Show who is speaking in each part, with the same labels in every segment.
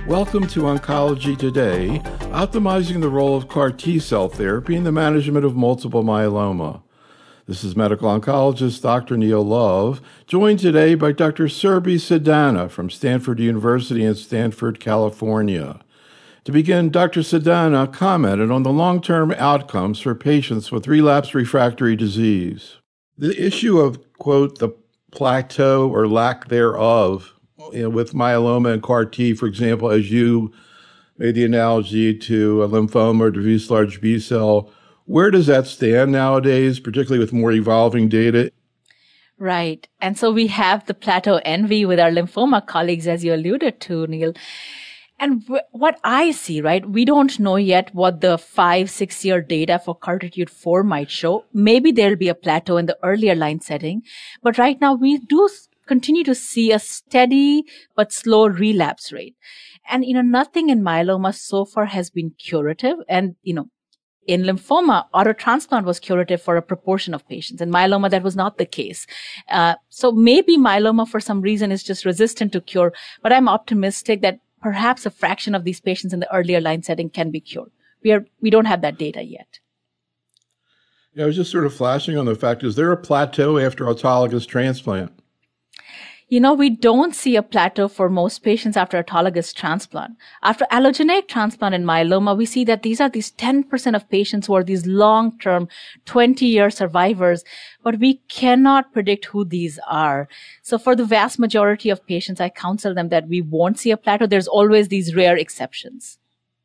Speaker 1: Welcome to Oncology Today, optimizing the role of CAR T-cell therapy in the management of multiple myeloma. This is medical oncologist Dr. Neil Love, joined today by Dr. Surbhi Sidana from Stanford University in Stanford, California. To begin, Dr. Sidana commented on the long-term outcomes for patients with relapsed refractory disease. The issue of, quote, the plateau or lack thereof with myeloma and CAR T, for example, as you made the analogy to a lymphoma or diffuse large B-cell, where does that stand nowadays, particularly with more evolving data?
Speaker 2: Right. And so we have the plateau envy with our lymphoma colleagues, as you alluded to, Neil. And what I see, right, we don't know yet what the 5-6 year data for CARTITUDE-4 might show. Maybe there'll be a plateau in the earlier line setting. But right now we do continue to see a steady but slow relapse rate. And, nothing in myeloma so far has been curative. And, in lymphoma, autotransplant was curative for a proportion of patients. In myeloma, that was not the case. So maybe myeloma, for some reason, is just resistant to cure. But I'm optimistic that perhaps a fraction of these patients in the earlier line setting can be cured. We don't have that data yet.
Speaker 1: Yeah, I was just sort of flashing on the fact, is there a plateau after autologous transplant?
Speaker 2: We don't see a plateau for most patients after autologous transplant. After allogeneic transplant in myeloma, we see that these 10% of patients who are these long-term 20-year survivors, but we cannot predict who these are. So for the vast majority of patients, I counsel them that we won't see a plateau. There's always these rare exceptions.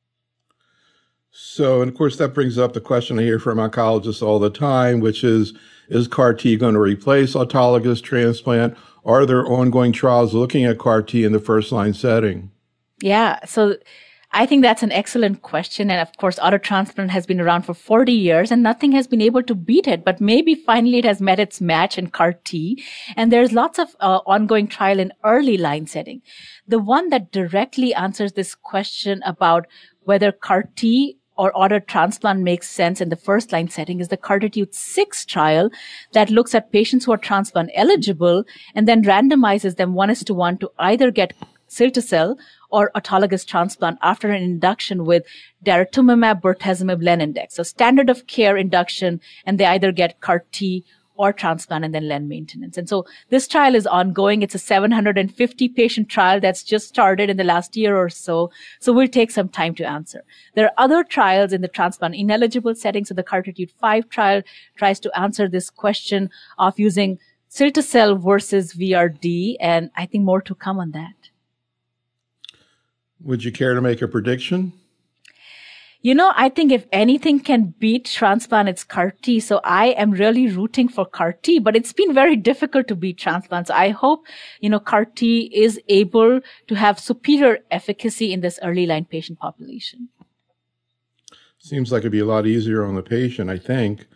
Speaker 1: So, and of course, that brings up the question I hear from oncologists all the time, which is CAR T going to replace autologous transplant? Are there ongoing trials looking at CAR T in the first-line setting?
Speaker 2: Yeah, so I think that's an excellent question. And of course, autotransplant has been around for 40 years and nothing has been able to beat it. But maybe finally it has met its match in CAR T. And there's lots of ongoing trial in early line setting. The one that directly answers this question about whether CAR T or autotransplant makes sense in the first line setting is the CARTITUDE-6 trial that looks at patients who are transplant eligible and then randomizes them 1:1 to either get cilta-cel or autologous transplant after an induction with daratumumab, bortezomib, Len-Index. So standard of care induction, and they either get CAR T or transplant and then Len maintenance. And so this trial is ongoing. It's a 750 patient trial that's just started in the last year or so. So we'll take some time to answer. There are other trials in the transplant ineligible setting. So the CARTITUDE-5 trial tries to answer this question of using cilta-cel versus VRd. And I think more to come on that.
Speaker 1: Would you care to make a prediction?
Speaker 2: I think if anything can beat transplant, it's CAR T. So I am really rooting for CAR T, but it's been very difficult to beat transplant. So I hope, CAR T is able to have superior efficacy in this early line patient population.
Speaker 1: Seems like it'd be a lot easier on the patient, I think.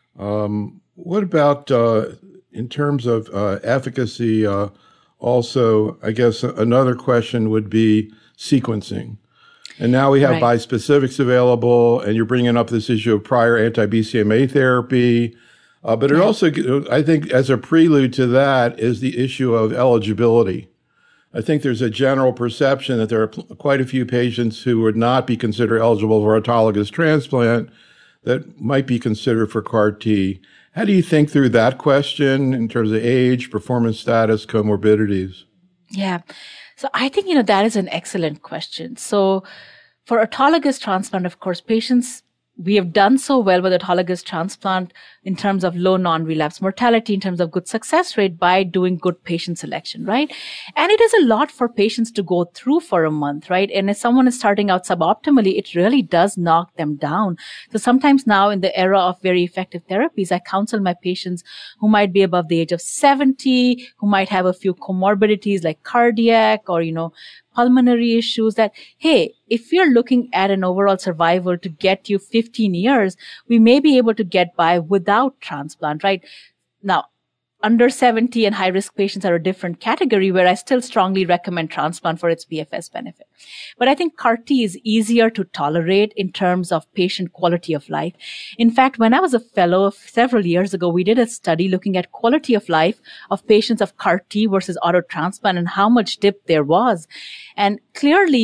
Speaker 1: What about in terms of efficacy? Also, I guess another question would be sequencing. And now we have bispecifics available, and you're bringing up this issue of prior anti-BCMA therapy. But it also, I think, as a prelude to that is the issue of eligibility. I think there's a general perception that there are quite a few patients who would not be considered eligible for autologous transplant that might be considered for CAR T. How do you think through that question in terms of age, performance status, comorbidities?
Speaker 2: Yeah. So I think, that is an excellent question. So for autologous transplant, of course, we have done so well with autologous transplant in terms of low non-relapse mortality, in terms of good success rate by doing good patient selection, right? And it is a lot for patients to go through for a month, right? And if someone is starting out suboptimally, it really does knock them down. So sometimes now in the era of very effective therapies, I counsel my patients who might be above the age of 70, who might have a few comorbidities like cardiac or, pulmonary issues that, hey, if you're looking at an overall survival to get you 15 years, we may be able to get by without transplant, right? Now, under 70 and high-risk patients are a different category where I still strongly recommend transplant for its PFS benefit. But I think CAR T is easier to tolerate in terms of patient quality of life. In fact, when I was a fellow several years ago, we did a study looking at quality of life of patients of CAR T versus auto transplant and how much dip there was. And clearly,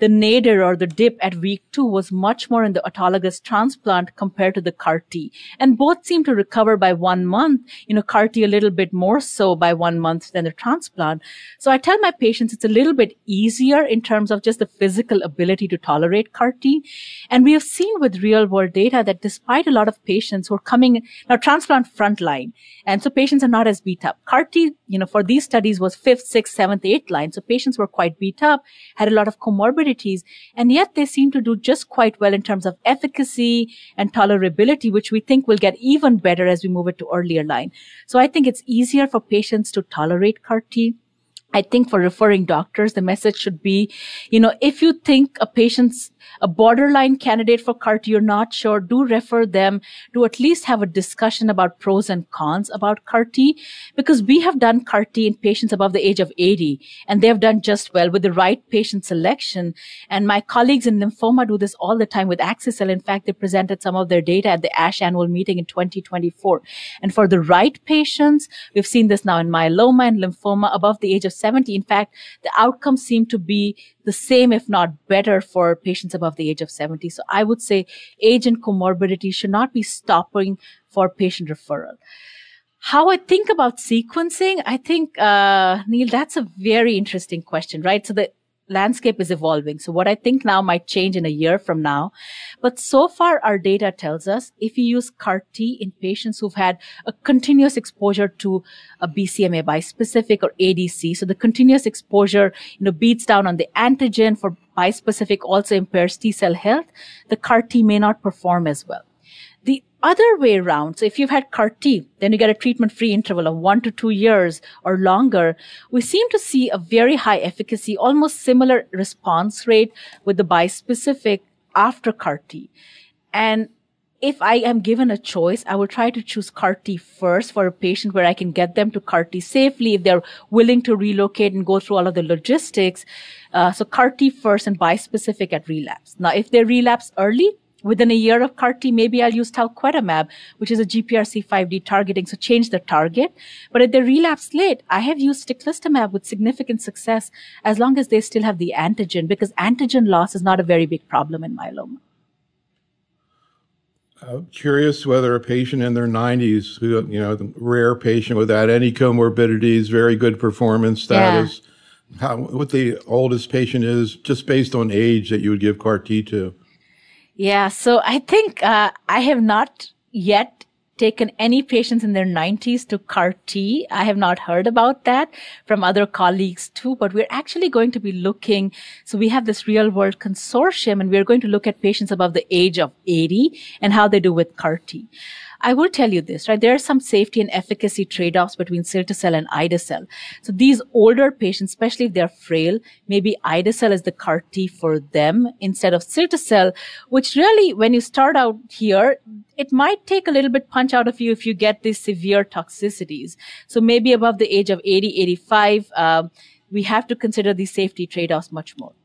Speaker 2: the nadir or the dip at week 2 was much more in the autologous transplant compared to the CAR T. And both seem to recover by 1 month, CAR T a little bit more so by 1 month than the transplant. So I tell my patients it's a little bit easier in terms of just the physical ability to tolerate CAR T. And we have seen with real world data that despite a lot of patients who are coming now transplant frontline, and so patients are not as beat up. CAR T, for these studies was 5th, 6th, 7th, 8th line. So patients were quite beat up, had a lot of comorbidities, and yet they seem to do just quite well in terms of efficacy and tolerability, which we think will get even better as we move it to earlier line. So I think it's easier for patients to tolerate CAR T. I think for referring doctors, the message should be, if you think a patient's a borderline candidate for CAR T, you're not sure, do refer them to at least have a discussion about pros and cons about CAR T, because we have done CAR T in patients above the age of 80, and they have done just well with the right patient selection. And my colleagues in lymphoma do this all the time with Axicel. In fact, they presented some of their data at the ASH annual meeting in 2024. And for the right patients, we've seen this now in myeloma and lymphoma above the age of 70. In fact, the outcomes seem to be the same, if not better, for patients above the age of 70. So I would say age and comorbidity should not be stopping for patient referral. How I think about sequencing, I think, Neil, that's a very interesting question, right? So the landscape is evolving. So what I think now might change in a year from now. But so far, our data tells us if you use CAR T in patients who've had a continuous exposure to a BCMA bispecific or ADC, so the continuous exposure, beats down on the antigen for bispecific, also impairs T cell health, the CAR T may not perform as well. The other way around, so if you've had CAR T, then you get a treatment-free interval of 1 to 2 years or longer, we seem to see a very high efficacy, almost similar response rate with the bispecific after CAR T. And if I am given a choice, I will try to choose CAR T first for a patient where I can get them to CAR T safely if they're willing to relocate and go through all of the logistics. So CAR T first and bispecific at relapse. Now, if they relapse early, within a year of CAR T, maybe I'll use talquetamab, which is a GPRC5D targeting, so change the target. But if they relapse late, I have used teclistamab with significant success as long as they still have the antigen, because antigen loss is not a very big problem in myeloma.
Speaker 1: I'm curious whether a patient in their 90s, who, the rare patient without any comorbidities, very good performance status, what the oldest patient is, just based on age that you would give CAR T to.
Speaker 2: Yeah, so I think I have not yet taken any patients in their 90s to CAR T. I have not heard about that from other colleagues too, but we're actually going to be looking. So we have this real world consortium, and we're going to look at patients above the age of 80 and how they do with CAR T. I will tell you this, right? There are some safety and efficacy trade-offs between cilta-cel and ide-cel. So these older patients, especially if they're frail, maybe ide-cel is the CAR T for them instead of cilta-cel, which really, when you start out here, it might take a little bit punch out of you if you get these severe toxicities. So maybe above the age of 80, 85, we have to consider these safety trade-offs much more.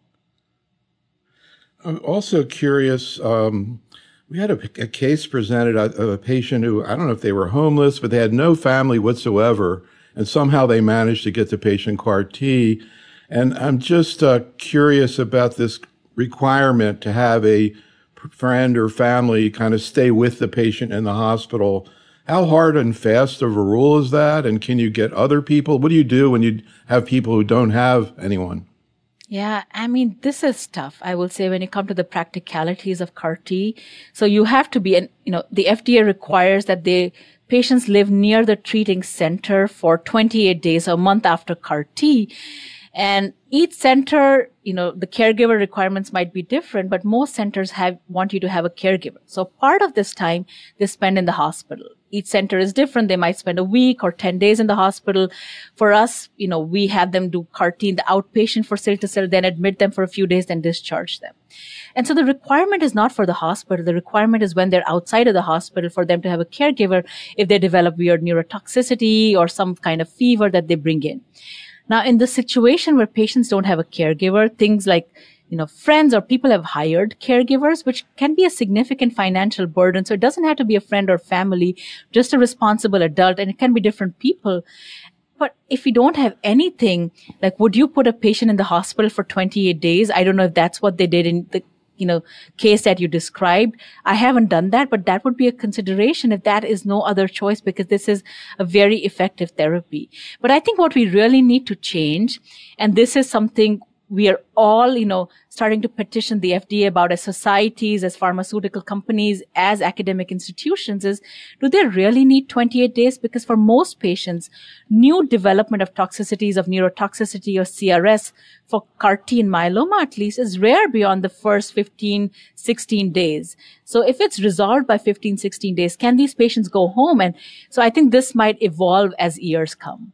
Speaker 1: I'm also curious, we had a case presented of a patient who, I don't know if they were homeless, but they had no family whatsoever, and somehow they managed to get the patient CAR T. And I'm just curious about this requirement to have a friend or family kind of stay with the patient in the hospital. How hard and fast of a rule is that? And can you get other people? What do you do when you have people who don't have anyone?
Speaker 2: Yeah, I mean, this is tough, I will say, when you come to the practicalities of CAR T. So you have to be, and the FDA requires that patients live near the treating center for 28 days, a month after CAR T. And each center, the caregiver requirements might be different, but most centers want you to have a caregiver. So part of this time they spend in the hospital. Each center is different. They might spend a week or 10 days in the hospital. For us, we have them do CAR T in the outpatient for cilta-cel, then admit them for a few days, then discharge them. And so the requirement is not for the hospital. The requirement is when they're outside of the hospital for them to have a caregiver if they develop weird neurotoxicity or some kind of fever that they bring in. Now, in the situation where patients don't have a caregiver, things like, friends or people have hired caregivers, which can be a significant financial burden. So it doesn't have to be a friend or family, just a responsible adult, and it can be different people. But if you don't have anything, like, would you put a patient in the hospital for 28 days? I don't know if that's what they did in the, case that you described. I haven't done that, but that would be a consideration if that is no other choice, because this is a very effective therapy. But I think what we really need to change, and this is something we are all, starting to petition the FDA about as societies, as pharmaceutical companies, as academic institutions, is, do they really need 28 days? Because for most patients, new development of toxicities, of neurotoxicity or CRS for CAR-T and myeloma at least, is rare beyond the first 15, 16 days. So if it's resolved by 15, 16 days, can these patients go home? And so I think this might evolve as years come.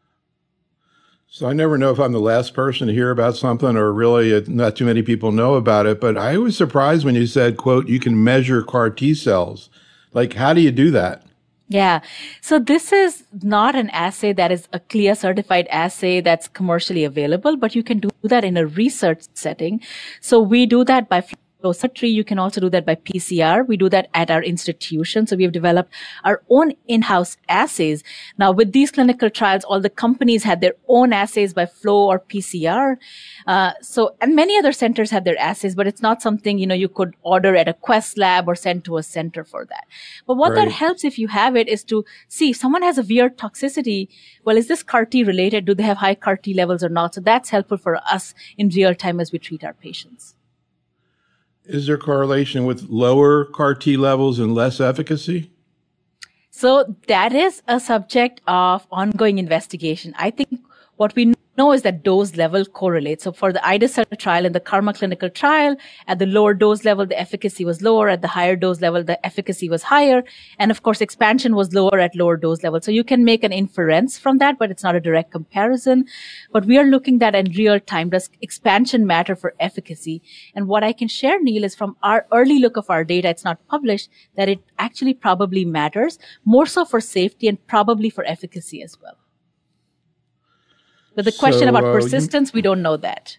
Speaker 1: So I never know if I'm the last person to hear about something, or really not too many people know about it. But I was surprised when you said, quote, you can measure CAR T cells. Like, how do you do that?
Speaker 2: Yeah. So this is not an assay that is a CLIA certified assay that's commercially available, but you can do that in a research setting. So we do that by flow cytometry. You can also do that by PCR. We do that at our institution. So we have developed our own in-house assays. Now, with these clinical trials, all the companies had their own assays by flow or PCR. And many other centers had their assays, but it's not something, you could order at a Quest lab or send to a center for that. But what that helps if you have it is to see if someone has a weird toxicity. Well, is this CAR-T related? Do they have high CAR-T levels or not? So that's helpful for us in real time as we treat our patients.
Speaker 1: Is there correlation with lower CAR-T levels and less efficacy?
Speaker 2: So that is a subject of ongoing investigation. I think what we know is that dose level correlates. So for the ide-cel trial and the KarMMa clinical trial, at the lower dose level, the efficacy was lower. At the higher dose level, the efficacy was higher. And of course, expansion was lower at lower dose level. So you can make an inference from that, but it's not a direct comparison. But we are looking at in real time, does expansion matter for efficacy? And what I can share, Neil, is from our early look of our data, it's not published, that it actually probably matters, more so for safety and probably for efficacy as well. But the question about persistence, we don't know that.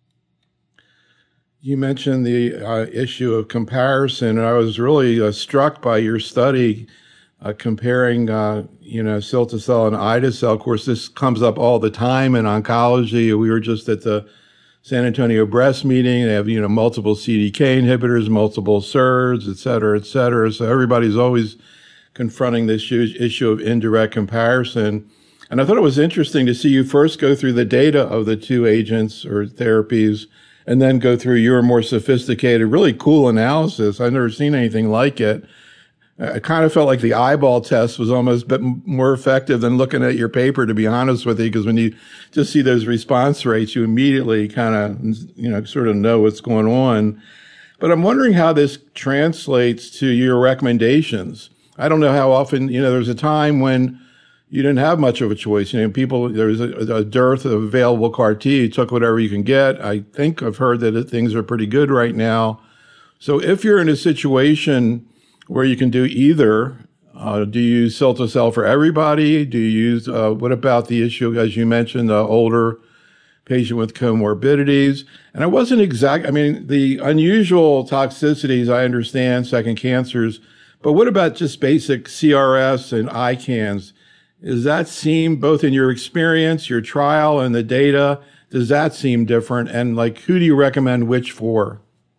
Speaker 1: You mentioned the issue of comparison, and I was really struck by your study comparing, cilta-cel and ide-cel. Of course, this comes up all the time in oncology. We were just at the San Antonio Breast meeting. They have, multiple CDK inhibitors, multiple SERDs, et cetera, et cetera. So everybody's always confronting this issue of indirect comparison. And I thought it was interesting to see you first go through the data of the two agents or therapies, and then go through your more sophisticated, really cool analysis. I've never seen anything like it. I kind of felt like the eyeball test was almost a bit more effective than looking at your paper, to be honest with you, because when you just see those response rates, you immediately kind of, sort of know what's going on. But I'm wondering how this translates to your recommendations. I don't know how often, there's a time when you didn't have much of a choice. There was a dearth of available CAR-T. You took whatever you can get. I think I've heard that things are pretty good right now. So if you're in a situation where you can do either, do you use cilta-cel for everybody? Do you use, what about the issue, as you mentioned, the older patient with comorbidities? And I wasn't the unusual toxicities, I understand, second cancers, but what about just basic CRS and ICANS? Does that seem, both in your experience, your trial, and the data, does that seem different? And who do you recommend which for?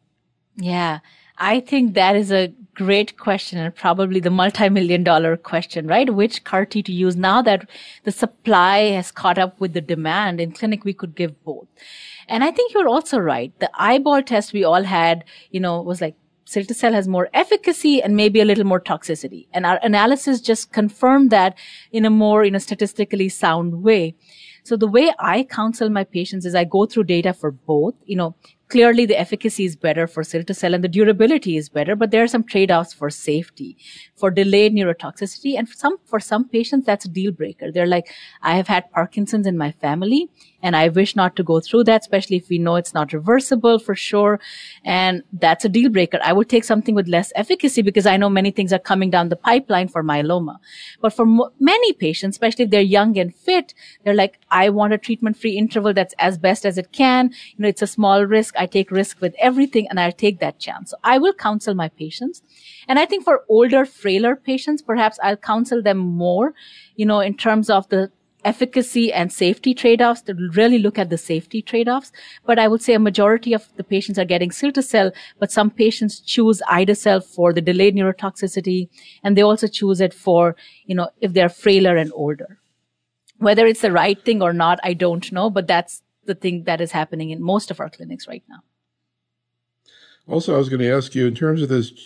Speaker 1: Yeah,
Speaker 2: I think that is a great question, and probably the multi-million-dollar question, right? Which CAR-T to use now that the supply has caught up with the demand? In clinic, we could give both. And I think you're also right. The eyeball test we all had, was like, cilta-cel has more efficacy and maybe a little more toxicity. And our analysis just confirmed that in a more, statistically sound way. So the way I counsel my patients is I go through data for both. Clearly the efficacy is better for cilta-cel and the durability is better, but there are some trade-offs for safety, for delayed neurotoxicity. And for some patients, that's a deal breaker. They're like, I have had Parkinson's in my family and I wish not to go through that, especially if we know it's not reversible for sure. And that's a deal breaker. I would take something with less efficacy because I know many things are coming down the pipeline for myeloma. But for many patients, especially if they're young and fit, they're like, I want a treatment-free interval that's as best as it can. It's a small risk. I take risk with everything and I'll take that chance. So I will counsel my patients. And I think for older, frailer patients, perhaps I'll counsel them more, in terms of the efficacy and safety trade-offs that will really look at the safety trade-offs. But I would say a majority of the patients are getting cilta-cel, but some patients choose ide-cel for the delayed neurotoxicity, and they also choose it for, if they're frailer and older. Whether it's the right thing or not, I don't know, but that's the thing that is happening in most of our clinics right now.
Speaker 1: Also, I was going to ask you, in terms of this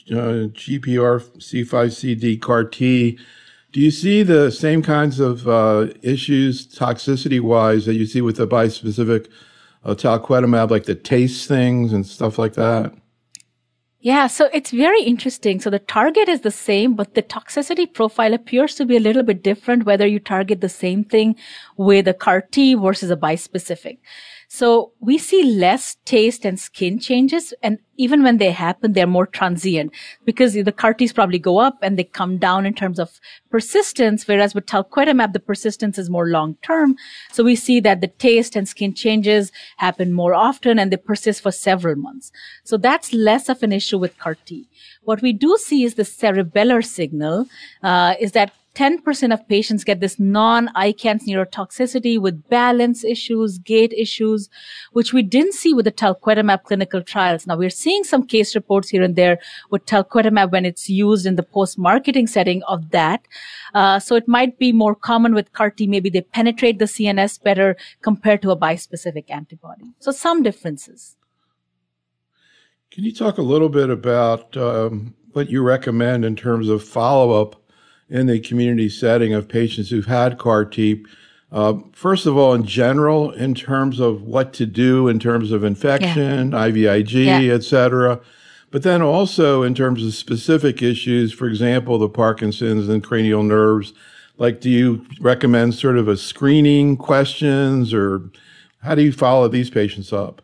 Speaker 1: GPRC5CD CAR T, do you see the same kinds of issues toxicity-wise that you see with the bispecific talquetamab, like the taste things and stuff like that?
Speaker 2: Yeah, so it's very interesting. So the target is the same, but the toxicity profile appears to be a little bit different whether you target the same thing with a CAR T versus a bispecific. So we see less taste and skin changes, and even when they happen, they're more transient because the CAR Ts probably go up and they come down in terms of persistence, whereas with talquetamab, the persistence is more long-term. So we see that the taste and skin changes happen more often and they persist for several months. So that's less of an issue with CAR T. What we do see is the cerebellar signal, is that 10% of patients get this non-ICANS neurotoxicity with balance issues, gait issues, which we didn't see with the talquetamab clinical trials. Now, we're seeing some case reports here and there with talquetamab when it's used in the post-marketing setting of that. So it might be more common with CAR T. Maybe they penetrate the CNS better compared to a bispecific antibody. So some differences.
Speaker 1: Can you talk a little bit about what you recommend in terms of follow-up in the community setting of patients who've had CAR T? First of all, in general, in terms of what to do in terms of infection, IVIG, et cetera, but then also in terms of specific issues, for example, the Parkinson's and cranial nerves. Like, do you recommend sort of a screening questions, or how do you follow these patients up?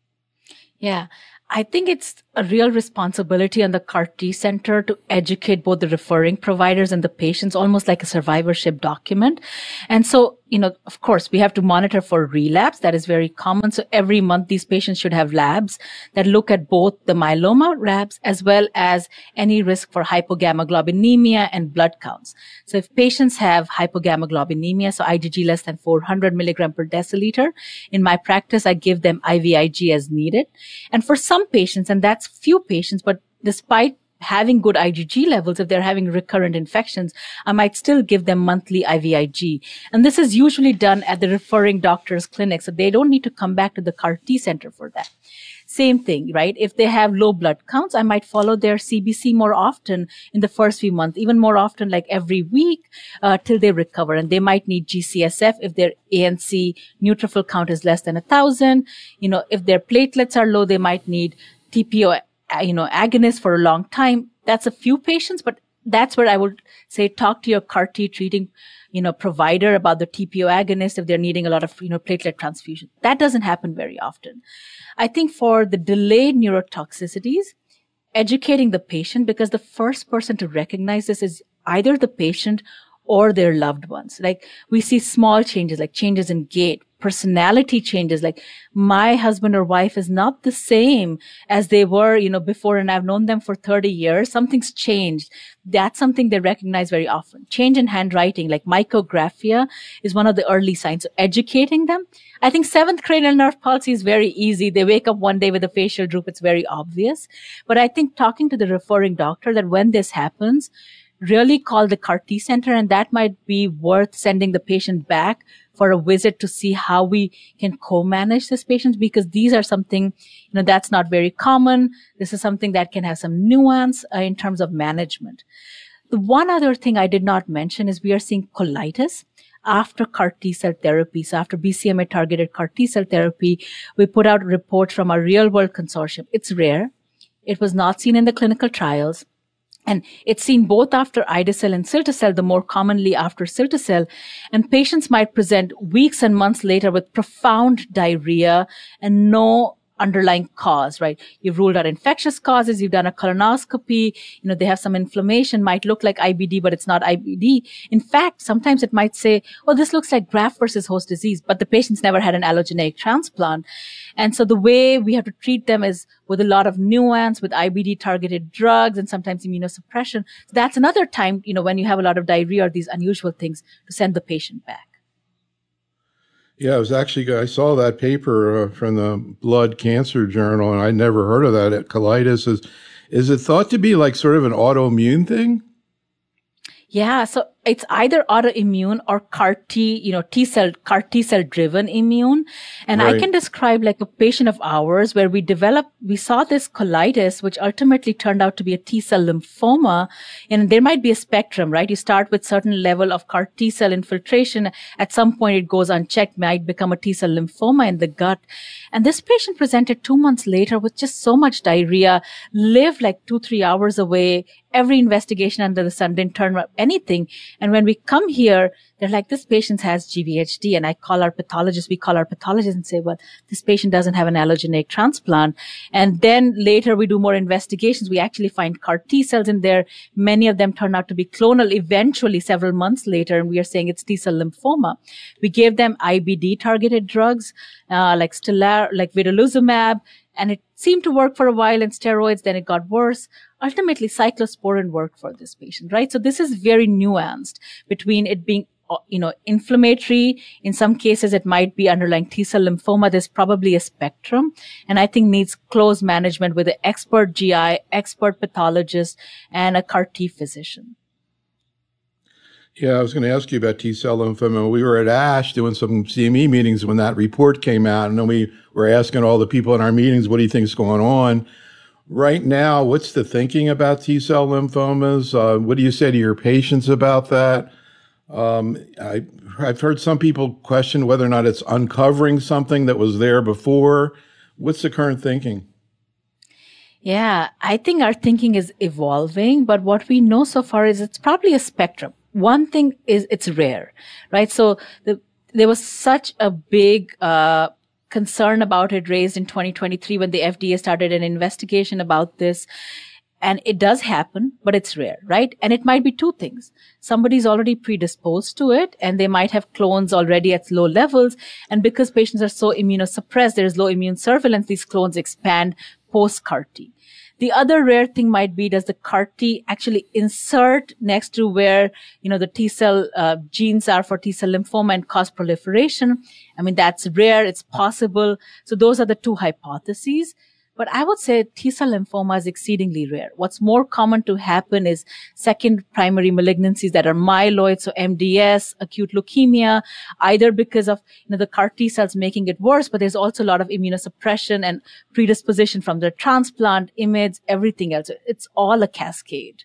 Speaker 2: Yeah. I think it's a real responsibility on the CAR T center to educate both the referring providers and the patients, almost like a survivorship document. And so, of course, we have to monitor for relapse. That is very common. So every month, these patients should have labs that look at both the myeloma labs as well as any risk for hypogammaglobulinemia and blood counts. So if patients have hypogammaglobulinemia, so IgG less than 400 milligram per deciliter, in my practice, I give them IVIG as needed. And for some patients, and that's few patients, but despite having good IgG levels, if they're having recurrent infections, I might still give them monthly IVIG. And this is usually done at the referring doctor's clinic, so they don't need to come back to the CAR T center for that. Same thing, right? If they have low blood counts, I might follow their CBC more often in the first few months, even more often, like every week, till they recover. And they might need GCSF if their ANC neutrophil count is less than 1,000. If their platelets are low, they might need TPO, agonist for a long time. That's a few patients, but that's where I would say talk to your CAR T treating, provider about the TPO agonist if they're needing a lot of, platelet transfusion. That doesn't happen very often. I think for the delayed neurotoxicities, educating the patient, because the first person to recognize this is either the patient or their loved ones. Like, we see small changes, like changes in gait, personality changes, like my husband or wife is not the same as they were, before, and I've known them for 30 years. Something's changed. That's something they recognize very often. Change in handwriting, like mycographia, is one of the early signs. So educating them. I think seventh cranial nerve palsy is very easy. They wake up one day with a facial droop. It's very obvious. But I think talking to the referring doctor that when this happens, really call the CAR T center, and that might be worth sending the patient back for a visit to see how we can co-manage this patient, because these are something, that's not very common. This is something that can have some nuance in terms of management. The one other thing I did not mention is we are seeing colitis after CAR T cell therapy. So after BCMA targeted CAR T cell therapy, we put out reports from our real world consortium. It's rare. It was not seen in the clinical trials. And it's seen both after ide-cel and cilta-cel, the more commonly after cilta-cel. And patients might present weeks and months later with profound diarrhea and no underlying cause, right? You've ruled out infectious causes. You've done a colonoscopy. They have some inflammation, might look like IBD, but it's not IBD. In fact, sometimes it might say, oh, this looks like graft versus host disease, but the patient's never had an allogeneic transplant. And so the way we have to treat them is with a lot of nuance, with IBD targeted drugs and sometimes immunosuppression. So that's another time, when you have a lot of diarrhea or these unusual things, to send the patient back.
Speaker 1: Yeah, it was actually, I saw that paper from the Blood Cancer Journal, and I'd never heard of that. Colitis is it thought to be like sort of an autoimmune thing?
Speaker 2: Yeah, so it's either autoimmune or CAR T, CAR T cell driven immune. And I
Speaker 1: Right.
Speaker 2: can describe like a patient of ours where we saw this colitis, which ultimately turned out to be a T cell lymphoma. And there might be a spectrum, right? You start with certain level of CAR T cell infiltration. At some point it goes unchecked, might become a T cell lymphoma in the gut. And this patient presented 2 months later with just so much diarrhea, lived like 2, 3 hours away. Every investigation under the sun didn't turn up anything. And when we come here, they're like, this patient has GVHD. And we call our pathologist and say, well, this patient doesn't have an allogeneic transplant. And then later we do more investigations. We actually find CAR T cells in there. Many of them turn out to be clonal eventually several months later. And we are saying it's T cell lymphoma. We gave them IBD targeted drugs, like vedolizumab. And it seemed to work for a while in steroids. Then it got worse. Ultimately, cyclosporin worked for this patient, right? So this is very nuanced between it being, inflammatory. In some cases, it might be underlying T-cell lymphoma. There's probably a spectrum, and I think needs close management with an expert GI, expert pathologist, and a CAR T physician.
Speaker 1: Yeah, I was going to ask you about T-cell lymphoma. We were at ASH doing some CME meetings when that report came out, and then we were asking all the people in our meetings, what do you think is going on? Right now, what's the thinking about T-cell lymphomas? What do you say to your patients about that? I've heard some people question whether or not it's uncovering something that was there before. What's the current thinking?
Speaker 2: Yeah, I think our thinking is evolving, but what we know so far is it's probably a spectrum. One thing is it's rare, right? So there was such a big concern about it raised in 2023 when the FDA started an investigation about this. And it does happen, but it's rare, right? And it might be two things. Somebody's already predisposed to it and they might have clones already at low levels. And because patients are so immunosuppressed, there's low immune surveillance, these clones expand post-CAR T. The other rare thing might be, does the CAR T actually insert next to where, the T cell genes are for T cell lymphoma and cause proliferation? I mean, that's rare. It's possible. So those are the two hypotheses. But I would say T-cell lymphoma is exceedingly rare. What's more common to happen is second primary malignancies that are myeloid, so MDS, acute leukemia, either because of the CAR T cells making it worse, but there's also a lot of immunosuppression and predisposition from the transplant, IMiDs, everything else. It's all a cascade.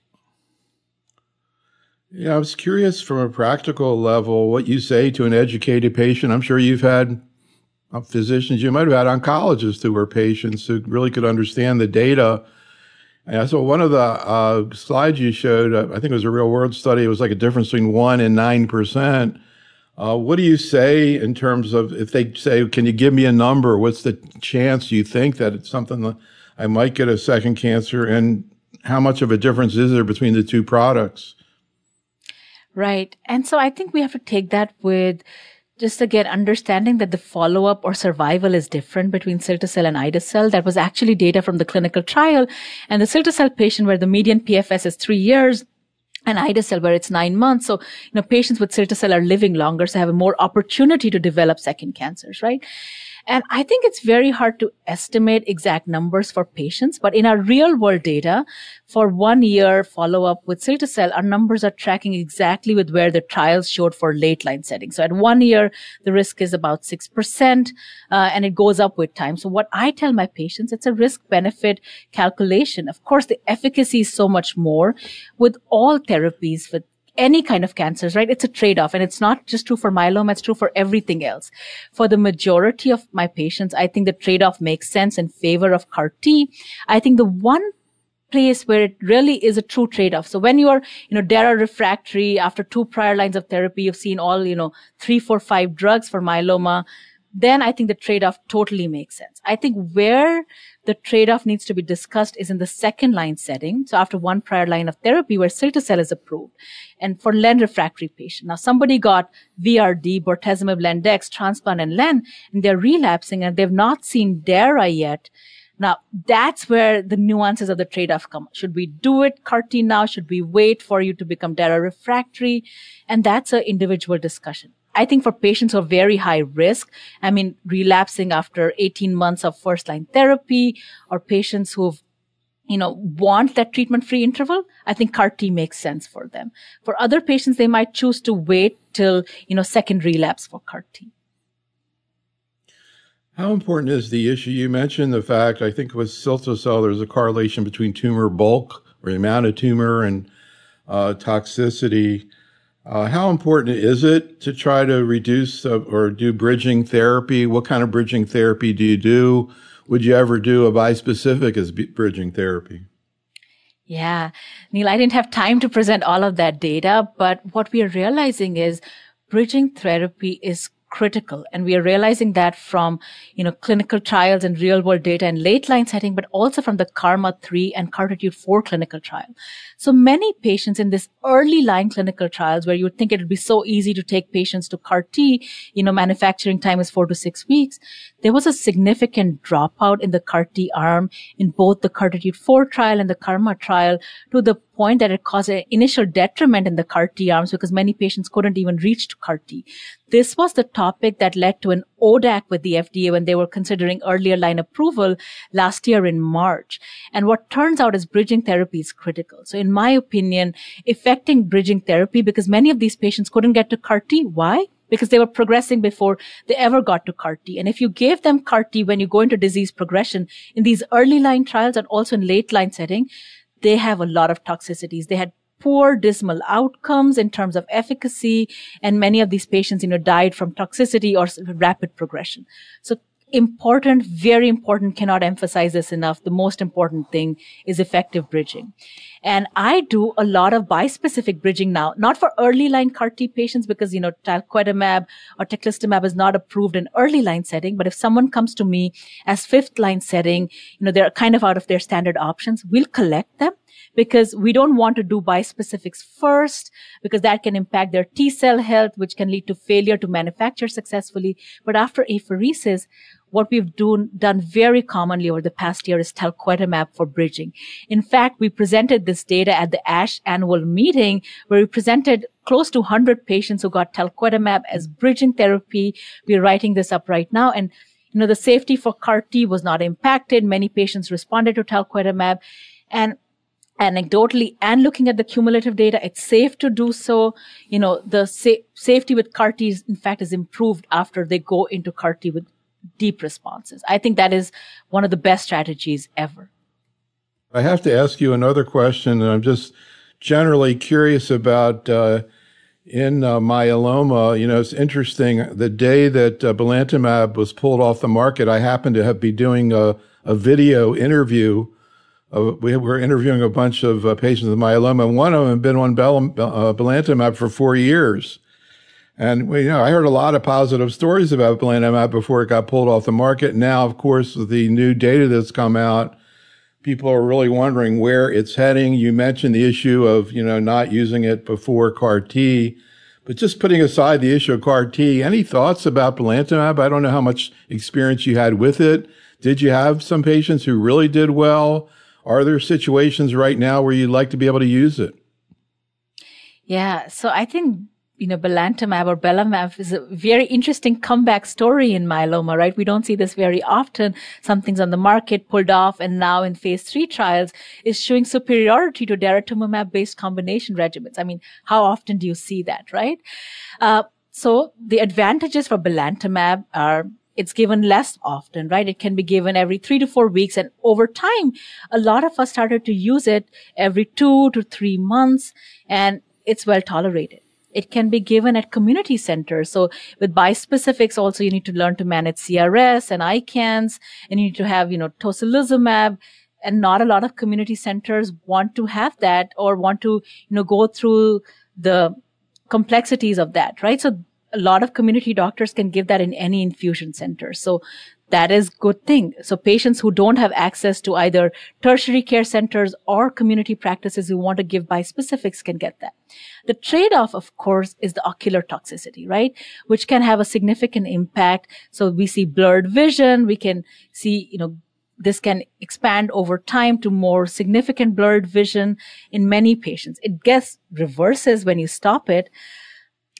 Speaker 1: Yeah, I was curious from a practical level what you say to an educated patient. I'm sure you've had physicians, you might have had oncologists who were patients who really could understand the data. And so one of the slides you showed, I think it was a real world study. It was like a difference between 1% and 9%. What do you say in terms of if they say, can you give me a number? What's the chance you think that it's something that I might get a second cancer? And how much of a difference is there between the two products?
Speaker 2: Right. And so I think we have to take that with just again, understanding that the follow-up or survival is different between cilta-cel and ide-cel. That was actually data from the clinical trial. And the cilta-cel patient where the median PFS is 3 years and ide-cel where it's 9 months. So, patients with cilta-cel are living longer, so have a more opportunity to develop second cancers, right? And I think it's very hard to estimate exact numbers for patients, but in our real world data, for 1 year follow-up with cilta-cel, our numbers are tracking exactly with where the trials showed for late line settings. So at 1 year, the risk is about 6%, and it goes up with time. So what I tell my patients, it's a risk benefit calculation. Of course, the efficacy is so much more with all therapies, with any kind of cancers, right? It's a trade-off, and it's not just true for myeloma, it's true for everything else. For the majority of my patients, I think the trade-off makes sense in favor of CAR T. I think the one place where it really is a true trade-off. So when you're, DARA refractory after 2 prior lines of therapy, you've seen all, 3, 4, 5 drugs for myeloma, then I think the trade-off totally makes sense. I think where the trade-off needs to be discussed is in the second line setting. So after 1 prior line of therapy where cilta-cel is approved and for Len refractory patient. Now somebody got VRD, bortezomib, Lendex, transplant and Len, and they're relapsing and they've not seen DARA yet. Now, that's where the nuances of the trade-off come. Should we do it CAR T now? Should we wait for you to become DARA refractory? And that's an individual discussion. I think for patients who are very high risk, I mean, relapsing after 18 months of first line therapy, or patients who've want that treatment-free interval, I think CAR T makes sense for them. For other patients, they might choose to wait till, second relapse for CAR T.
Speaker 1: How important is the issue? You mentioned the fact, I think with cilta-cel, there's a correlation between tumor bulk or the amount of tumor and toxicity. How important is it to try to reduce or do bridging therapy? What kind of bridging therapy do you do? Would you ever do a bispecific as bridging therapy?
Speaker 2: Yeah, Neil, I didn't have time to present all of that data, but what we are realizing is bridging therapy is critical. And we are realizing that from, clinical trials and real world data in late line setting, but also from the KarMMa-3 and CARTITUDE-4 clinical trial. So many patients in this early line clinical trials where you would think it would be so easy to take patients to CAR T, manufacturing time is 4 to 6 weeks. There was a significant dropout in the CAR T arm in both the CARTITUDE-4 trial and the KarMMa trial to the point that it caused an initial detriment in the CAR T arms because many patients couldn't even reach to CAR T. This was the topic that led to an ODAC with the FDA when they were considering earlier line approval last year in March. And what turns out is bridging therapy is critical. So in my opinion, effecting bridging therapy, because many of these patients couldn't get to CAR T. Why? Because they were progressing before they ever got to CAR T. And if you gave them CAR T when you go into disease progression in these early line trials and also in late line setting, they have a lot of toxicities. They had poor, dismal outcomes in terms of efficacy, and many of these patients, died from toxicity or rapid progression. So important, very important, cannot emphasize this enough. The most important thing is effective bridging. And I do a lot of bispecific bridging now, not for early line CAR T patients because, talquetamab or teclistamab is not approved in early line setting. But if someone comes to me as fifth line setting, they're kind of out of their standard options, we'll collect them because we don't want to do bispecifics first because that can impact their T cell health, which can lead to failure to manufacture successfully. But after apheresis, what we've done very commonly over the past year is talquetamab for bridging. In fact, we presented this data at the ASH annual meeting where we presented close to 100 patients who got talquetamab as bridging therapy. We're writing this up right now. And, the safety for CAR T was not impacted. Many patients responded to talquetamab. And anecdotally and looking at the cumulative data, it's safe to do so. The safety with CAR T, in fact, is improved after they go into CAR T with deep responses. I think that is one of the best strategies ever.
Speaker 1: I have to ask you another question, and I'm just generally curious about in myeloma. It's interesting. The day that belantamab was pulled off the market, I happened to be doing a video interview. We were interviewing a bunch of patients with myeloma, and one of them had been on belantamab for 4 years. And I heard a lot of positive stories about belantamab before it got pulled off the market. Now, of course, with the new data that's come out, people are really wondering where it's heading. You mentioned the issue of, not using it before CAR T. But just putting aside the issue of CAR T, any thoughts about belantamab? I don't know how much experience you had with it. Did you have some patients who really did well? Are there situations right now where you'd like to be able to use it?
Speaker 2: Yeah, so I think belantamab or belamab is a very interesting comeback story in myeloma, right? We don't see this very often. Something's on the market, pulled off, and now in phase 3 trials is showing superiority to daratumumab-based combination regimens. I mean, how often do you see that, right? So the advantages for belantamab are it's given less often, right? It can be given every 3 to 4 weeks. And over time, a lot of us started to use it every 2 to 3 months, and it's well tolerated. It can be given at community centers. So with bispecifics also, you need to learn to manage CRS and ICANS, and you need to have, tocilizumab, and not a lot of community centers want to have that or want to, go through the complexities of that, right? So a lot of community doctors can give that in any infusion center. So that is good thing. So patients who don't have access to either tertiary care centers or community practices who want to give bispecifics can get that. The trade-off, of course, is the ocular toxicity, right? Which can have a significant impact. So we see blurred vision. We can see, this can expand over time to more significant blurred vision in many patients. It gets reverses when you stop it.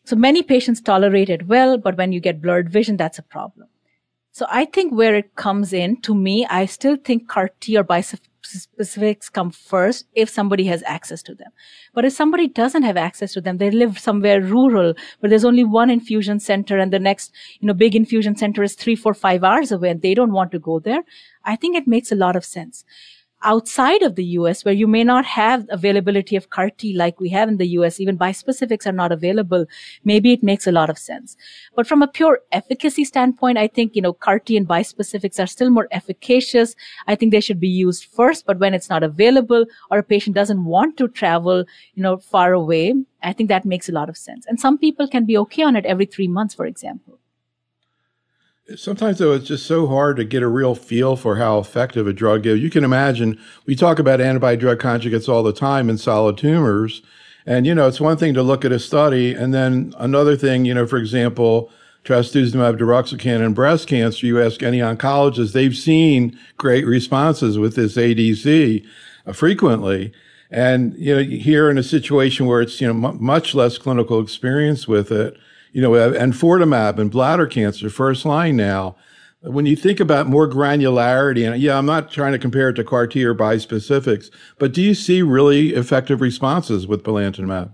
Speaker 2: So many patients tolerate it well, but when you get blurred vision, that's a problem. So I think where it comes in, to me, I still think CAR T or bispecifics come first if somebody has access to them. But if somebody doesn't have access to them, they live somewhere rural where there's only one infusion center and the next, big infusion center is 3, 4, 5 hours away and they don't want to go there. I think it makes a lot of sense. Outside of the US, where you may not have availability of CAR T like we have in the US, even bispecifics are not available, maybe it makes a lot of sense. But from a pure efficacy standpoint, I think, CAR T and bispecifics are still more efficacious. I think they should be used first, but when it's not available or a patient doesn't want to travel, far away, I think that makes a lot of sense. And some people can be okay on it every 3 months, for example.
Speaker 1: Sometimes, though, it's just so hard to get a real feel for how effective a drug is. You can imagine, we talk about antibody-drug conjugates all the time in solid tumors. And, it's one thing to look at a study. And then another thing, for example, trastuzumab deruxtecan in breast cancer, you ask any oncologist, they've seen great responses with this ADC frequently. And, here in a situation where it's, much less clinical experience with it, enfortumab in bladder cancer, first line now. When you think about more granularity, and I'm not trying to compare it to CAR T or bispecifics, but do you see really effective responses with belantamab?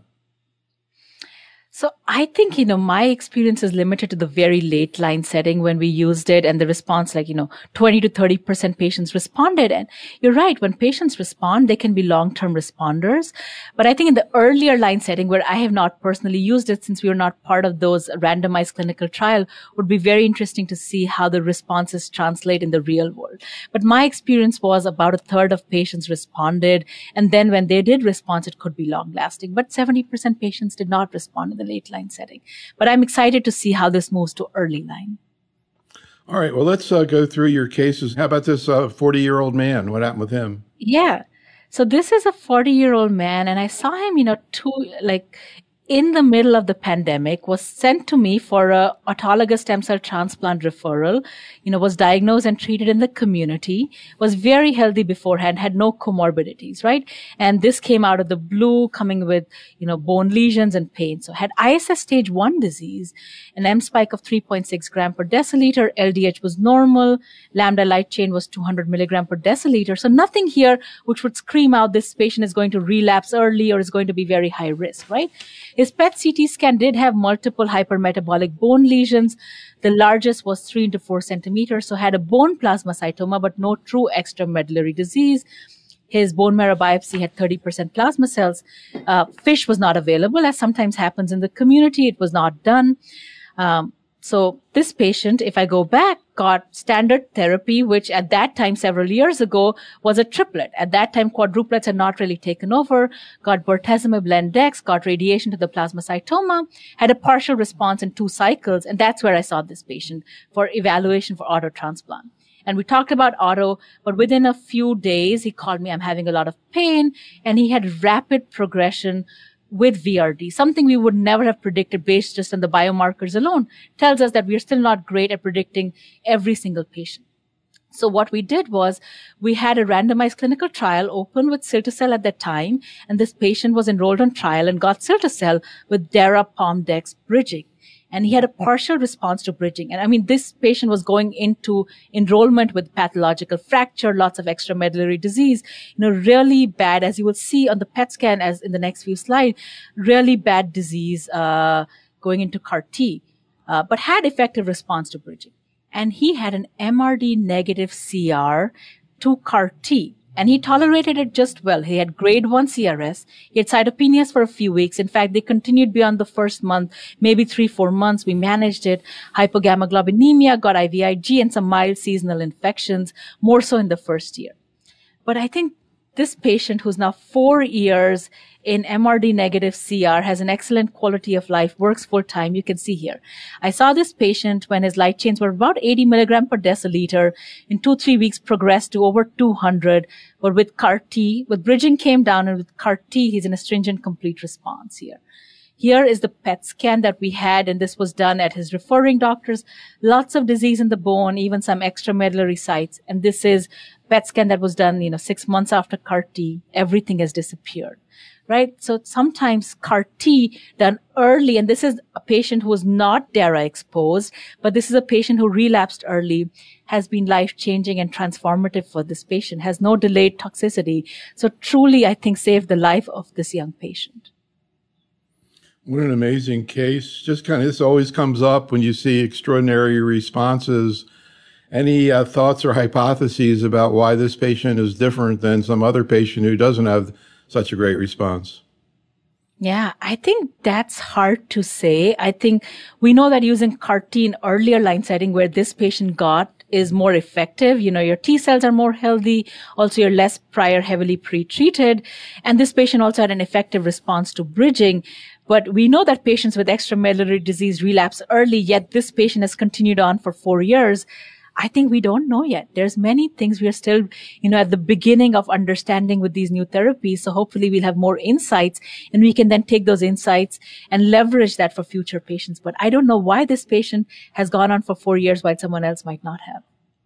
Speaker 2: So I think, my experience is limited to the very late line setting when we used it and the response, 20 to 30% patients responded. And you're right. When patients respond, they can be long-term responders. But I think in the earlier line setting where I have not personally used it since we were not part of those randomized clinical trial would be very interesting to see how the responses translate in the real world. But my experience was about a third of patients responded. And then when they did respond, it could be long lasting. But 70% patients did not respond in the late line setting. But I'm excited to see how this moves to early line.
Speaker 1: All right. Well, let's go through your cases. How about this 40-year-old man? What happened with him?
Speaker 2: Yeah. So this is a 40-year-old man, and I saw him, in the middle of the pandemic, was sent to me for a autologous stem cell transplant referral, was diagnosed and treated in the community, was very healthy beforehand, had no comorbidities, right? And this came out of the blue, coming with, bone lesions and pain. So had ISS stage 1 disease, an M spike of 3.6 gram per deciliter, LDH was normal, lambda light chain was 200 milligram per deciliter. So nothing here which would scream out this patient is going to relapse early or is going to be very high risk, right? His PET CT scan did have multiple hypermetabolic bone lesions. The largest was 3 into 4 centimeters, so had a bone plasmacytoma, but no true extramedullary disease. His bone marrow biopsy had 30% plasma cells. FISH was not available, as sometimes happens in the community. It was not done. So this patient, if I go back, got standard therapy, which at that time, several years ago, was a triplet. At that time, quadruplets had not really taken over, got bortezomib lendex, got radiation to the plasmacytoma, had a partial response in 2 cycles, and that's where I saw this patient for evaluation for auto transplant. And we talked about auto, but within a few days, he called me, I'm having a lot of pain, and he had rapid progression with VRD, something we would never have predicted based just on the biomarkers alone, tells us that we are still not great at predicting every single patient. So what we did was we had a randomized clinical trial open with cilta-cel at that time, and this patient was enrolled on trial and got cilta-cel with Dara-Pom-Dex bridging. And he had a partial response to bridging. And this patient was going into enrollment with pathological fracture, lots of extramedullary disease, really bad, as you will see on the PET scan as in the next few slides, really bad disease, going into CAR T, but had effective response to bridging. And he had an MRD negative CR to CAR T. And he tolerated it just well. He had grade 1 CRS. He had cytopenias for a few weeks. In fact, they continued beyond the first month, maybe 3-4 months. We managed it. Hypogammaglobulinemia, got IVIG, and some mild seasonal infections, more so in the first year. But I think this patient, who's now 4 years in MRD negative CR, has an excellent quality of life, works full time. You can see here. I saw this patient when his light chains were about 80 milligram per deciliter. In 2-3 weeks, progressed to over 200. But with CAR T, with bridging came down, and with CAR T, he's in a stringent complete response here. Here is the PET scan that we had, and this was done at his referring doctors. Lots of disease in the bone, even some extramedullary sites. And this is PET scan that was done, 6 months after CAR T. Everything has disappeared. right? So sometimes CAR T done early, and this is a patient who was not DARA exposed, but this is a patient who relapsed early, has been life-changing and transformative for this patient, has no delayed toxicity. So truly, I think, saved the life of this young patient.
Speaker 1: What an amazing case. Just kind of, this always comes up when you see extraordinary responses. Any thoughts or hypotheses about why this patient is different than some other patient who doesn't have such a great response?
Speaker 2: Yeah, I think that's hard to say. I think we know that using CAR T in earlier line setting where this patient got is more effective. You know, your T cells are more healthy. Also, you're less prior heavily pre-treated. And this patient also had an effective response to bridging. But we know that patients with extramedullary disease relapse early, yet this patient has continued on for 4 years. I think we don't know yet. There's many things we are still, at the beginning of understanding with these new therapies. So hopefully we'll have more insights and we can then take those insights and leverage that for future patients. But I don't know why this patient has gone on for 4 years while someone else might not have.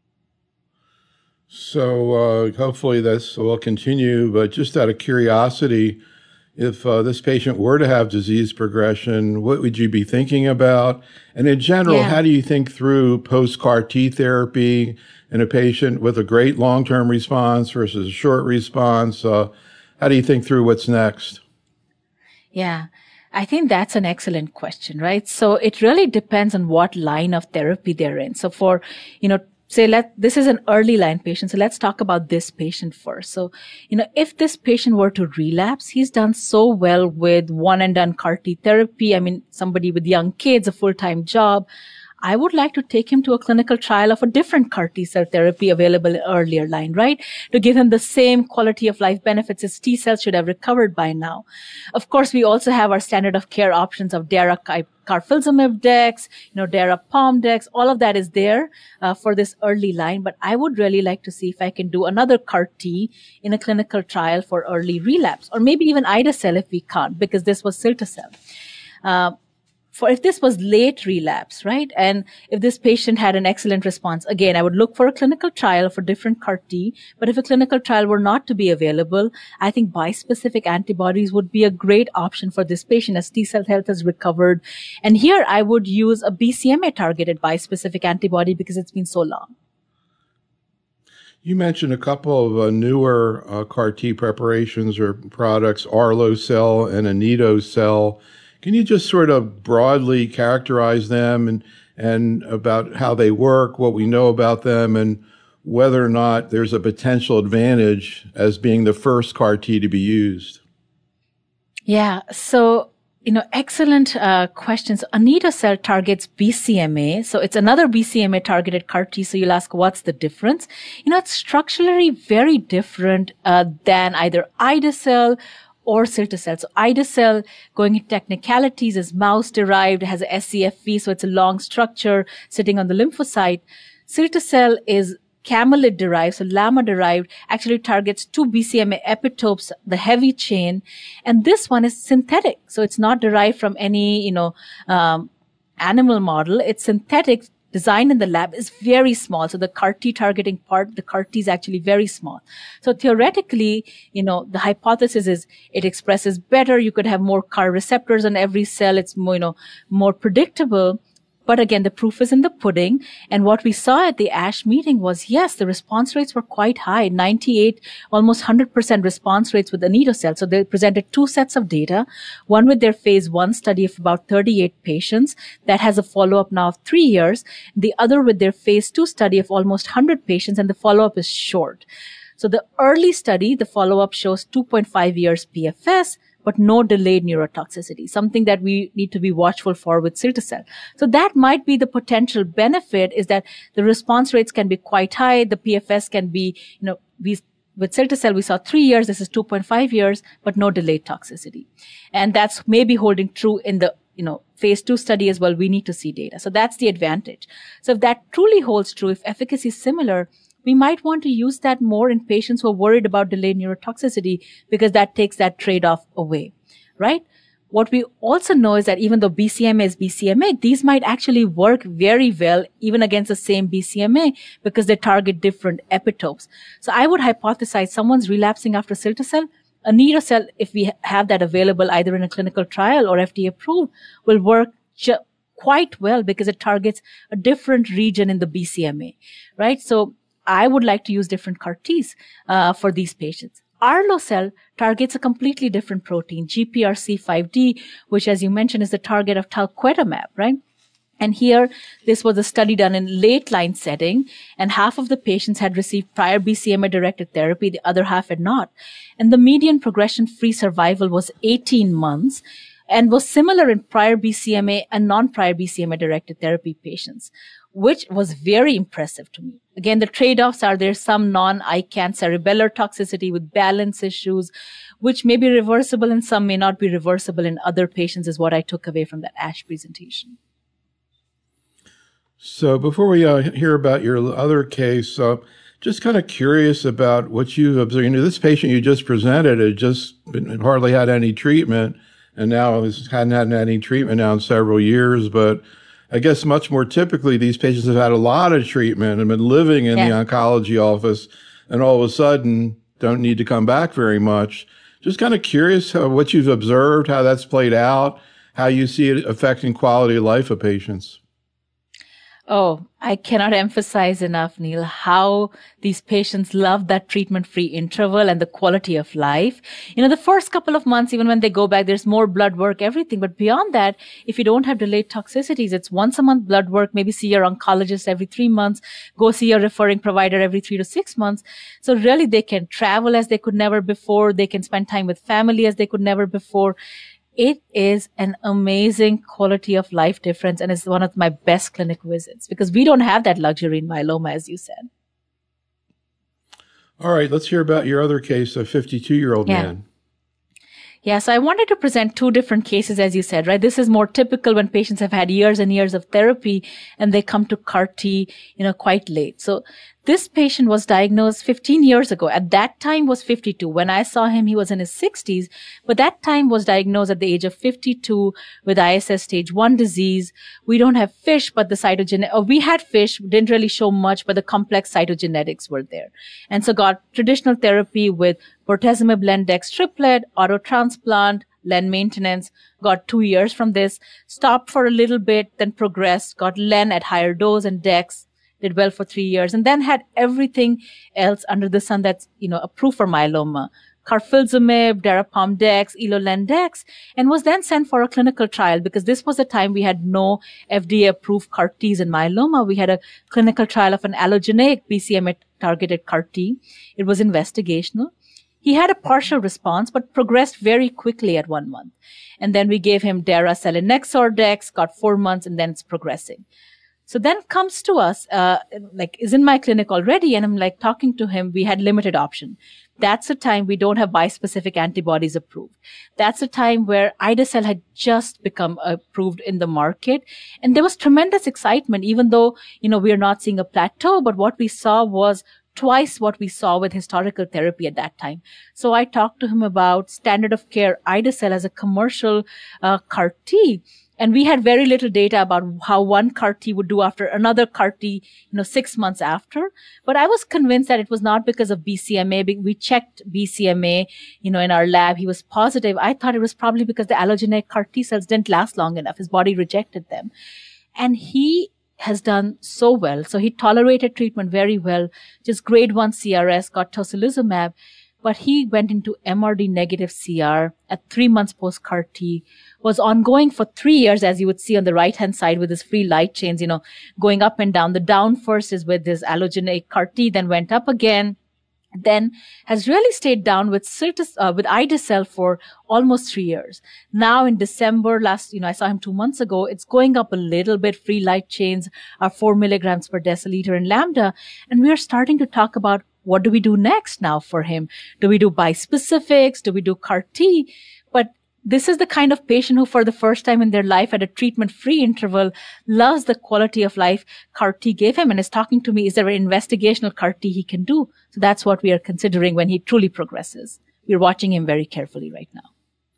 Speaker 1: So hopefully this will continue, but just out of curiosity, if this patient were to have disease progression, what would you be thinking about? And in general, how do you think through post-CAR T therapy in a patient with a great long-term response versus a short response? How do you think through what's next?
Speaker 2: Yeah, I think that's an excellent question, right? So it really depends on what line of therapy they're in. So for, this is an early line patient. So let's talk about this patient first. So, if this patient were to relapse, he's done so well with one and done CAR T therapy. I mean, somebody with young kids, a full-time job. I would like to take him to a clinical trial of a different CAR T cell therapy available in earlier line, right? To give him the same quality of life benefits his T cells should have recovered by now. Of course, we also have our standard of care options of DARA carfilzomib dex, DARA POM dex, all of that is there for this early line. But I would really like to see if I can do another CAR T in a clinical trial for early relapse, or maybe even ide-cel if we can't, because this was cilta-cel. For if this was late relapse, right? And if this patient had an excellent response, again, I would look for a clinical trial for different CAR T. But if a clinical trial were not to be available, I think bispecific antibodies would be a great option for this patient as T cell health has recovered. And here I would use a BCMA targeted bispecific antibody because it's been so long.
Speaker 1: You mentioned a couple of newer CAR T preparations or products, Arlo-cel and anito-cel. Can you just sort of broadly characterize them and about how they work, what we know about them, and whether or not there's a potential advantage as being the first CAR T to be used? Yeah.
Speaker 2: So, excellent questions. Anito-cel targets BCMA. So it's another BCMA targeted CAR T. So you'll ask, what's the difference? It's structurally very different than either ide-cel or cilta-cel. So ide-cel, going into technicalities, is mouse-derived, has a scFv, so it's a long structure sitting on the lymphocyte. Cilta-cel is camelid-derived, so llama-derived, actually targets 2 BCMA epitopes, the heavy chain, and this one is synthetic. So it's not derived from any, animal model. It's synthetic, designed in the lab, is very small. So the CAR T targeting part, the CAR T is actually very small. So theoretically, the hypothesis is it expresses better. You could have more CAR receptors on every cell. It's more, more predictable. But again, the proof is in the pudding. And what we saw at the ASH meeting was, yes, the response rates were quite high, 98, almost 100% response rates with anito-cel. So they presented 2 sets of data, one with their phase 1 study of about 38 patients that has a follow-up now of 3 years, the other with their phase 2 study of almost 100 patients, and the follow-up is short. So the early study, the follow-up shows 2.5 years PFS, but no delayed neurotoxicity, something that we need to be watchful for with cilta-cel. So that might be the potential benefit, is that the response rates can be quite high. The PFS can be, with cilta-cel, we saw 3 years. This is 2.5 years, but no delayed toxicity. And that's maybe holding true in the, phase 2 study as well. We need to see data. So that's the advantage. So if that truly holds true, if efficacy is similar, we might want to use that more in patients who are worried about delayed neurotoxicity, because that takes that trade-off away, right? What we also know is that even though BCMA is BCMA, these might actually work very well even against the same BCMA because they target different epitopes. So I would hypothesize someone's relapsing after cilta-cel, anito-cel, if we have that available either in a clinical trial or FDA approved, will work quite well because it targets a different region in the BCMA, right? So I would like to use different CAR Ts for these patients. Arlo-cel targets a completely different protein, GPRC5D, which, as you mentioned, is the target of talquetamab, right? And here, this was a study done in late line setting, and half of the patients had received prior BCMA-directed therapy, the other half had not. And the median progression-free survival was 18 months and was similar in prior BCMA and non-prior BCMA-directed therapy patients, which was very impressive to me. Again, the trade-offs are there's some non-ICANS cerebellar toxicity with balance issues, which may be reversible and some may not be reversible in other patients, is what I took away from that ASH presentation.
Speaker 1: So before we hear about your other case, just kind of curious about what you've observed. You know, this patient you just presented had hardly had any treatment, and now hadn't had any treatment now in several years. But I guess much more typically, these patients have had a lot of treatment and been living in the oncology office, and all of a sudden don't need to come back very much. Just kind of curious what you've observed, how that's played out, how you see it affecting quality of life of patients.
Speaker 2: Oh, I cannot emphasize enough, Neil, how these patients love that treatment-free interval and the quality of life. You know, the first couple of months, even when they go back, there's more blood work, everything. But beyond that, if you don't have delayed toxicities, it's once a month blood work, maybe see your oncologist every 3 months, go see your referring provider every 3 to 6 months. So really, they can travel as they could never before. They can spend time with family as they could never before. It is an amazing quality of life difference, and it's one of my best clinic visits because we don't have that luxury in myeloma, as you said.
Speaker 1: All right, let's hear about your other case, a 52-year-old man.
Speaker 2: Yeah, so I wanted to present 2 different cases, as you said, right? This is more typical when patients have had years and years of therapy and they come to CAR T, quite late. So this patient was diagnosed 15 years ago. At that time was 52. When I saw him, he was in his 60s, but that time was diagnosed at the age of 52 with ISS stage 1 disease. We don't have FISH, but we had FISH, didn't really show much, but the complex cytogenetics were there. And so got traditional therapy with bortezomib Len-Dex triplet, auto transplant, Len maintenance, got 2 years from this, stopped for a little bit, then progressed, got Len at higher dose and Dex, did well for 3 years, and then had everything else under the sun that's, approved for myeloma. Carfilzomib, Darapom-Dex, Elo-Len-Dex, and was then sent for a clinical trial because this was the time we had no FDA-approved CAR Ts in myeloma. We had a clinical trial of an allogeneic BCMA-targeted CAR T. It was investigational. He had a partial response, but progressed very quickly at 1 month. And then we gave him Dara-Selinexor Dex, got 4 months, and then it's progressing. So then comes to us, is in my clinic already, and I'm talking to him. We had limited option. That's the time we don't have bispecific antibodies approved. That's the time where ide-cel had just become approved in the market. And there was tremendous excitement, even though, we are not seeing a plateau, but what we saw was twice what we saw with historical therapy at that time. So I talked to him about standard of care ide-cel as a commercial CAR T. And we had very little data about how one CAR T would do after another CAR T, 6 months after. But I was convinced that it was not because of BCMA. We checked BCMA, in our lab. He was positive. I thought it was probably because the allogeneic CAR T cells didn't last long enough. His body rejected them. And he has done so well. So he tolerated treatment very well, just grade 1 CRS, got tocilizumab. But he went into MRD negative CR at 3 months post CAR T, was ongoing for 3 years, as you would see on the right-hand side with his free light chains, going up and down. The down first is with this allogeneic CAR T, then went up again, then has really stayed down with ide-cel for almost 3 years. Now in December I saw him 2 months ago, it's going up a little bit. Free light chains are 4 milligrams per deciliter in lambda. And we are starting to talk about what do we do next now for him? Do we do bispecifics? Do we do CAR T? But this is the kind of patient who for the first time in their life at a treatment-free interval loves the quality of life CAR T gave him and is talking to me, is there an investigational CAR T he can do? So that's what we are considering when he truly progresses. We're watching him very carefully right now.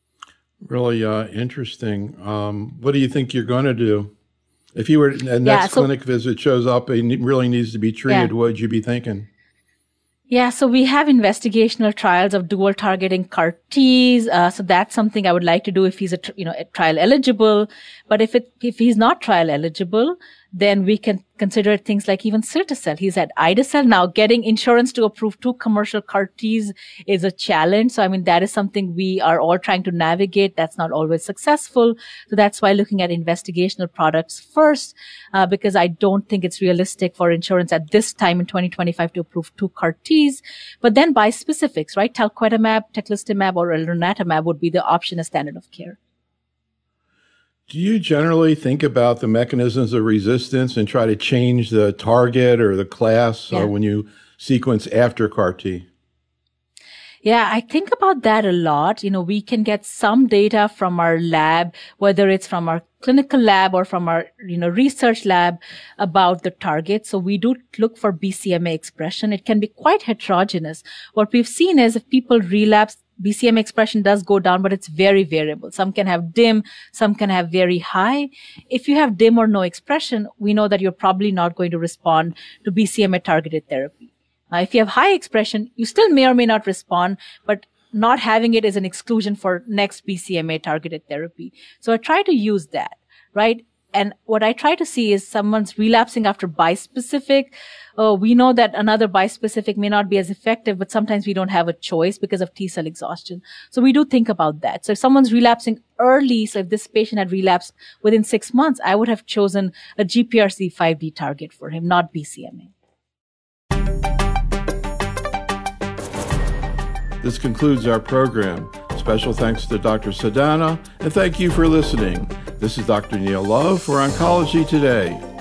Speaker 1: Really interesting. What do you think you're going to do? If you were a next clinic visit shows up and really needs to be treated, what would you be thinking?
Speaker 2: Yeah, so we have investigational trials of dual targeting CAR Ts. So that's something I would like to do if he's trial eligible. But if he's not trial eligible, then we can consider things like even cilta-cel. He's at ide-cel. Now, getting insurance to approve 2 commercial CAR Ts is a challenge. So, I mean, that is something we are all trying to navigate. That's not always successful. So that's why looking at investigational products first, because I don't think it's realistic for insurance at this time in 2025 to approve 2 CAR Ts. But then bispecifics, right? Talquetamab, teclistamab, or elranatamab would be the option as standard of care.
Speaker 1: Do you generally think about the mechanisms of resistance and try to change the target or the class when you sequence after CAR T?
Speaker 2: Yeah, I think about that a lot. We can get some data from our lab, whether it's from our clinical lab or from our, research lab about the target. So we do look for BCMA expression. It can be quite heterogeneous. What we've seen is if people relapse, BCMA expression does go down, but it's very variable. Some can have dim, some can have very high. If you have dim or no expression, we know that you're probably not going to respond to BCMA targeted therapy. If you have high expression, you still may or may not respond, but not having it is an exclusion for next BCMA targeted therapy. So I try to use that, right? And what I try to see is someone's relapsing after bispecific. We know that another bispecific may not be as effective, but sometimes we don't have a choice because of T-cell exhaustion. So we do think about that. So if someone's relapsing early, so if this patient had relapsed within 6 months, I would have chosen a GPRC5D target for him, not BCMA.
Speaker 1: This concludes our program. Special thanks to Dr. Sadana, and thank you for listening. This is Dr. Neil Love for Oncology Today.